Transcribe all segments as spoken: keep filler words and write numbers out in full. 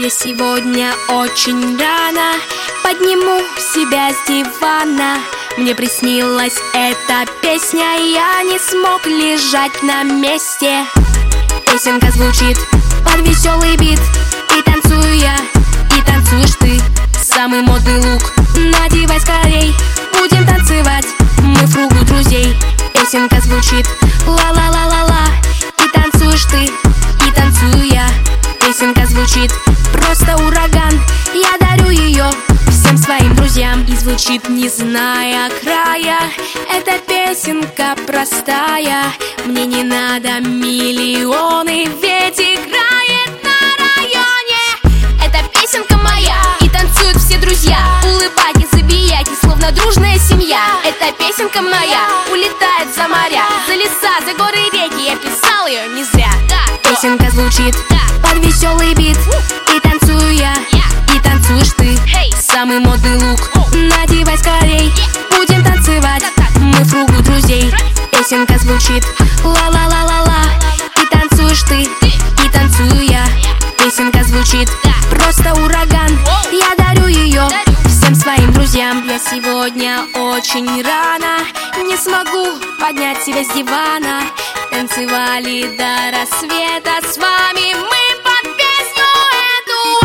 Я сегодня очень рано подниму себя с дивана. Мне приснилась эта песня, я не смог лежать на месте. Песенка звучит под веселый бит, и танцую я, и танцуешь ты. Самый модный лук надевай скорей, будем танцевать мы в кругу друзей. Песенка звучит ла-ла-ла-ла-ла, и танцуешь ты, и танцую я. Песенка звучит просто ураган, я дарю ее всем своим друзьям. И звучит не зная края, эта песенка простая. Мне не надо миллионы, ведь играет на районе. Эта песенка моя, и танцуют все друзья. Улыбайтесь, забияйте, словно дружная семья. Эта песенка моя улетает за моря, за леса, за горы и реки. Я писал ее не зря. Песенка звучит под веселый бит, и танцую я, и танцуешь ты. Самый модный лук надевай скорей, будем танцевать мы в кругу друзей. Песенка звучит ла-ла-ла-ла-ла, и танцуешь ты, и танцую я. Песенка звучит просто ураган, я дарю ее всем своим друзьям. Я сегодня очень рано не смогу поднять себя с дивана. Танцевали до рассвета с вами мы под песню эту.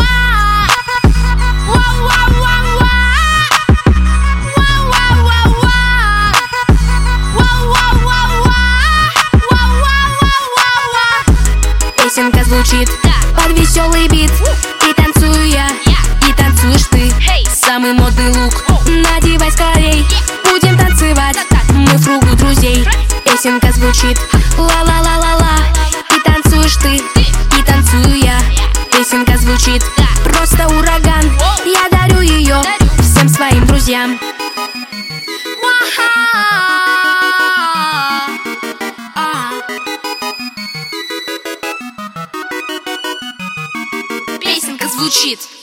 Песенка звучит под веселый бит, и танцую я, и танцуешь ты. Самый модный лук надевай скорей, будем танцевать мы в кругу друзей. Песенка звучит ла-ла-ла-ла-ла, и танцуешь ты, и танцую я. Песенка звучит просто ураган, я дарю ее всем своим друзьям. Песенка звучит